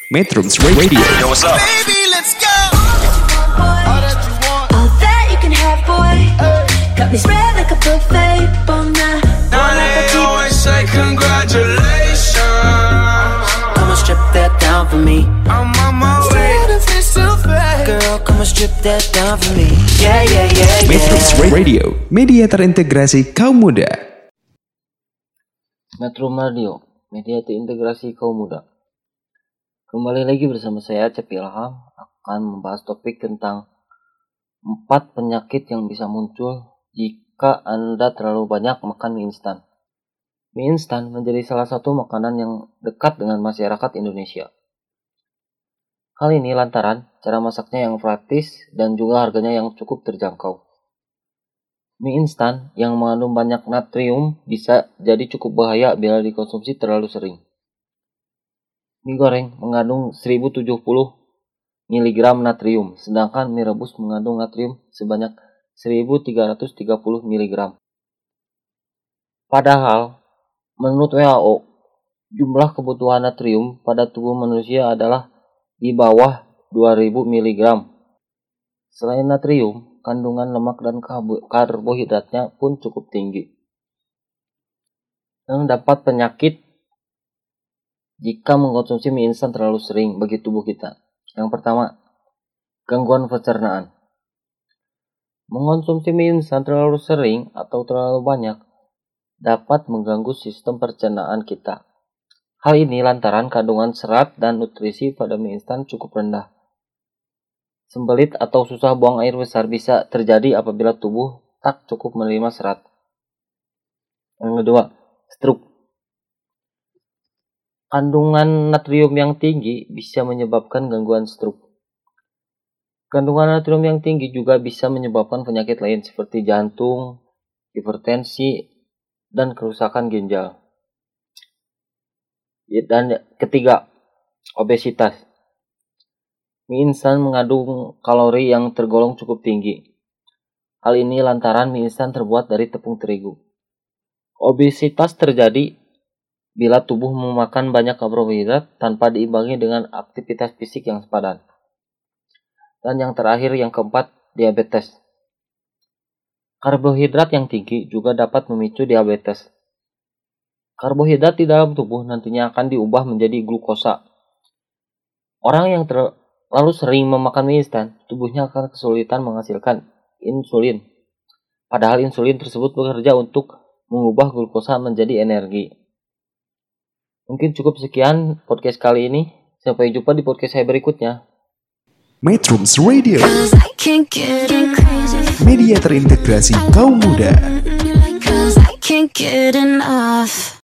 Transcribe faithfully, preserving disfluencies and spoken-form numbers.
Metrums Radio. Yo, what's up? Baby, let's go. All that you want, All that you can have, boy. Got me spread like a buffet. Bon night, bon Now they appetit. always say congratulations. Come and strip that down for me. I'm on my way. if it's too fast. Girl, come and strip that down for me. Yeah, yeah, yeah, Metrums yeah. Radio, media terintegrasi kaum muda. Metro Radio, media terintegrasi kaum muda. Kembali lagi bersama saya, Cep Ilham, akan membahas topik tentang empat penyakit yang bisa muncul jika Anda terlalu banyak makan mie instan. Mie instan menjadi salah satu makanan yang dekat dengan masyarakat Indonesia. Hal ini lantaran cara masaknya yang praktis dan juga harganya yang cukup terjangkau. Mie instan yang mengandung banyak natrium bisa jadi cukup bahaya bila dikonsumsi terlalu sering. Mie goreng mengandung seribu tujuh puluh miligram natrium, sedangkan mie rebus mengandung natrium sebanyak seribu tiga ratus tiga puluh miligram. Padahal, menurut W H O, jumlah kebutuhan natrium pada tubuh manusia adalah di bawah dua ribu miligram. Selain natrium, kandungan lemak dan karbohidratnya pun cukup tinggi. Dan dapat penyakit jika mengkonsumsi mie instan terlalu sering bagi tubuh kita. Yang pertama, gangguan pencernaan. Mengkonsumsi mie instan terlalu sering atau terlalu banyak dapat mengganggu sistem pencernaan kita. Hal ini lantaran kandungan serat dan nutrisi pada mie instan cukup rendah. Sembelit atau susah buang air besar bisa terjadi apabila tubuh tak cukup menerima serat. Yang kedua, stroke. Kandungan natrium yang tinggi bisa menyebabkan gangguan stroke. Kandungan natrium yang tinggi juga bisa menyebabkan penyakit lain seperti jantung, hipertensi, dan kerusakan ginjal. Dan ketiga, obesitas. Mie instan mengandung kalori yang tergolong cukup tinggi. Hal ini lantaran mie instan terbuat dari tepung terigu. Obesitas terjadi bila tubuh memakan banyak karbohidrat tanpa diimbangi dengan aktivitas fisik yang sepadan. Dan yang terakhir, yang keempat, diabetes. Karbohidrat yang tinggi juga dapat memicu diabetes. Karbohidrat di dalam tubuh nantinya akan diubah menjadi glukosa. Orang yang ter lalu sering memakan mie instan, tubuhnya akan kesulitan menghasilkan insulin. Padahal insulin tersebut bekerja untuk mengubah glukosa menjadi energi. Mungkin cukup sekian podcast kali ini. Sampai jumpa di podcast saya berikutnya. Metrums Radio, Cause I can't get enough. media terintegrasi kaum muda. Cause I can't get enough.